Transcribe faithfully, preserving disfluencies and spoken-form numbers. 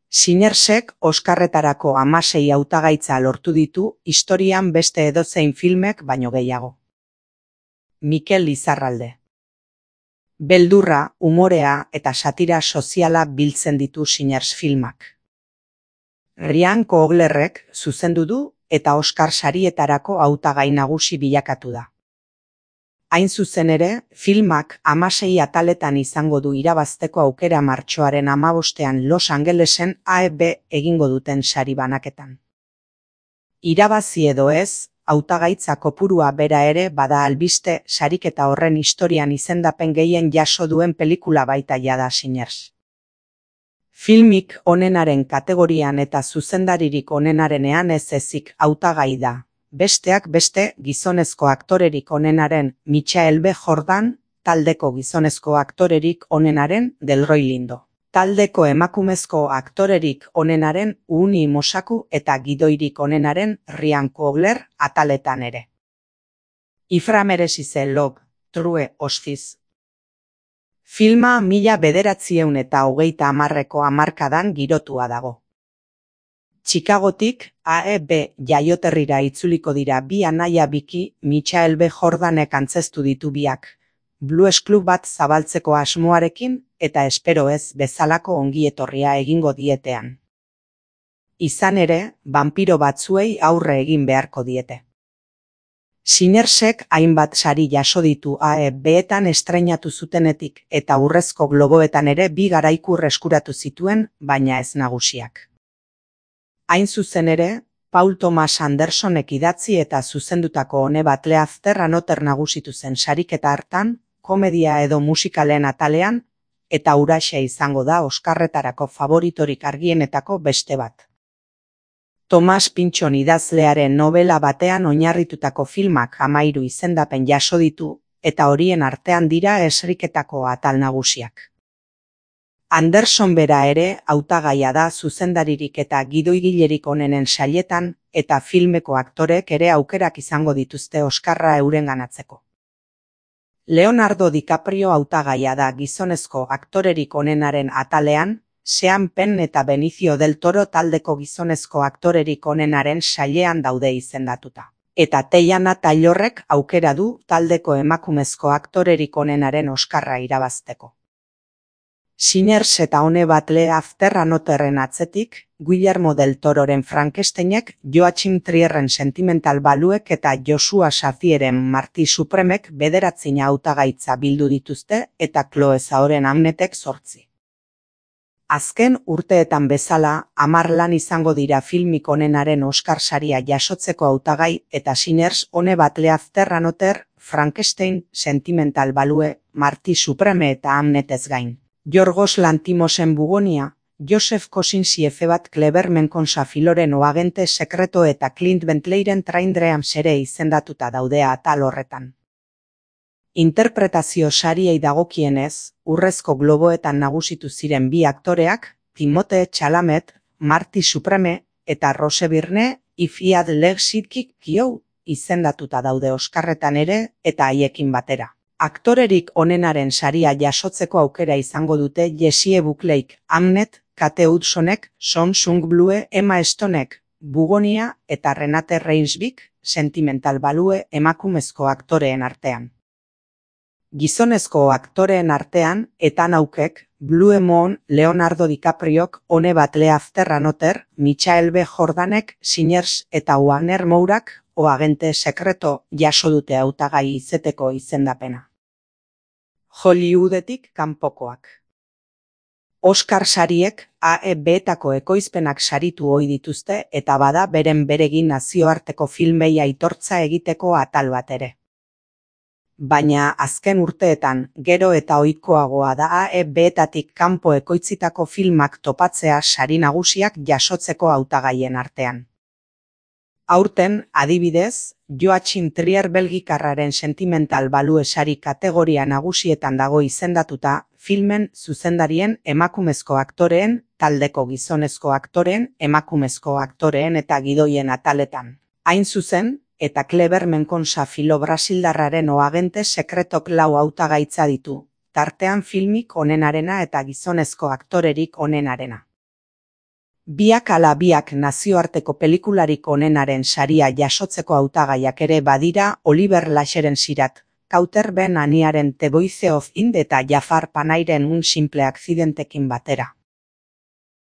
Sinersek Oskarretarako hamasei hautagaitza lortu ditu historian beste edozein filmek baino gehiago. Mikel Lizarralde. Beldurra, umorea eta satira soziala biltzen ditu Siners filmak. Ryan Cooglerrek zuzendu du eta Oskar sarietarako hautagai nagusi bilakatu da. Hain zuzen ere, filmak hamasei ataletan izango du irabazteko aukera martxoaren hamabostean Los Angelesen A E B egingo duten sari banaketan. Irabazi edo ez, hautagaitza kopurua bera ere bada albiste sariketa horren historian izendapen gehien jaso duen pelikula baita jada Siners. Filmik onenaren kategorian eta zuzendaririk onenarenean ez ezik hautagai da. Besteak beste gizonezko aktorerik onenaren Michael B. Jordan, taldeko gizonezko aktorerik onenaren Delroy Lindo. Taldeko emakumezko aktorerik onenaren Uni Mosaku eta gidoirik onenaren Ryan Coogler ataletan ere. Ifra merezi log, true osfiz. Filma mila bederatziehun eta hogeita hamarreko hamarkadan girotua dago. Chicagotik A E B jaioterrira itzuliko dira bi anaia biki Michael B. Jordanek antzeztu ditu biak, Blues Club bat zabaltzeko asmoarekin eta espero ez bezalako ongietorria egingo dietean. Izan ere, vampiro batzuei aurre egin beharko diete. Sinersek hainbat sari jaso ditu A E B-etan estreinatu zutenetik eta Urrezko Globoetan ere bi garaikur eskuratu zituen, baina ez nagusiak. Hain zuzen ere, Paul Thomas Andersonek idatzi eta zuzendutako One Battle After Another nagusitu zen sariketa hartan, komedia edo musikalen atalean, eta huraxe izango da Oskarretarako favoritorik argienetako beste bat. Thomas Pynchon idazlearen novela batean oinarritutako filmak hamairu izendapen jaso ditu, eta horien artean dira esriketako atal nagusiak. Anderson bera ere hautagaia da zuzendaririk eta gidoigilerik onenen sailetan eta filmeko aktorek ere aukerak izango dituzte Oskarra eurenganatzeko. Leonardo DiCaprio hautagaia da gizonezko aktorerik onenaren atalean, Sean Penn eta Benicio del Toro taldeko gizonezko aktorerik onenaren sailean daude izendatuta. Eta Teyana Taylorrek aukera du taldeko emakumezko aktorerik onenaren Oskarra irabazteko. Siners eta One Battle After Anotherren atzetik, Guillermo del Tororen Frankensteinek, Joachim Trierren Sentimental Valuek eta Joshua Shafieren Marty Supremek bederatzina hautagaitza bildu dituzte eta Chloe Zaoren Hamnetek zortzi. Azken urteetan bezala, hamar lan izango dira filmik onenaren Oscar saria jasotzeko hautagai eta Siners One Battle After Another, Frankenstein, Sentimental Value, Marty Supreme eta Hamnetez gain. Yorgos Lanthimosen Bugonia, Joseph Kosinski Efebat Klebermenkon Safiloren Oagente Sekreto eta Clint Bentleyren Train Dreams ere izendatuta daudea atal horretan. Interpretazio sariei dagokienez, Urrezko Globoetan nagusitu ziren bi aktoreak, Timothée Chalamet, Marty Supreme eta Rose Byrne, If I Had Legs I'd Kick You, izendatuta daude Oskarretan ere eta haiekin batera. Aktorerik onenaren saria jasotzeko aukera izango dute Jessie Buckleyk, Hamnet, Kate Hudsonek, Song Sung-Blue, Emma Stonek, Bugonia eta Renate Reinsvik, Sentimental Value emakumezko aktoreen artean. Gizonezko aktoreen artean, Ethan Hawkek, Blue Moon, Leonardo DiCapriok, One Battle After Another, Michael B. Jordanek, Siners eta Wagner Mourak, Oagente Sekreto jaso dute hautagai izeteko izendapena. Hollywoodetik kanpokoak. Oscar sariek A E B-etako ekoizpenak saritu ohi dituzte eta bada beren beregin nazioarteko filmei aitortza egiteko atal bat ere. Baina azken urteetan gero eta ohikoagoa da A E B-etatik kanpo ekoitzitako filmak topatzea sari nagusiak jasotzeko hautagaien artean. Aurten, adibidez, Joachim Trier belgikarraren Sentimental Value sari kategoria nagusietan dago izendatuta, filmen zuzendarien emakumezko aktoreen, taldeko gizonezko aktoreen, emakumezko aktoreen eta gidoien ataletan. Hain zuzen, eta Klebermenkon Safilo brasildarraren Oagente Sekretok lau hautagaitza ditu, tartean filmik onenarena eta gizonezko aktorerik onenarena. Biak ala biak nazioarteko pelikularik onenaren saria jasotzeko hautagaiak ere badira Oliver Lasheren Sirat, Kauter Ben Aniaren The Voice of Ind eta Jafar Panayren Un simple accidentekin batera.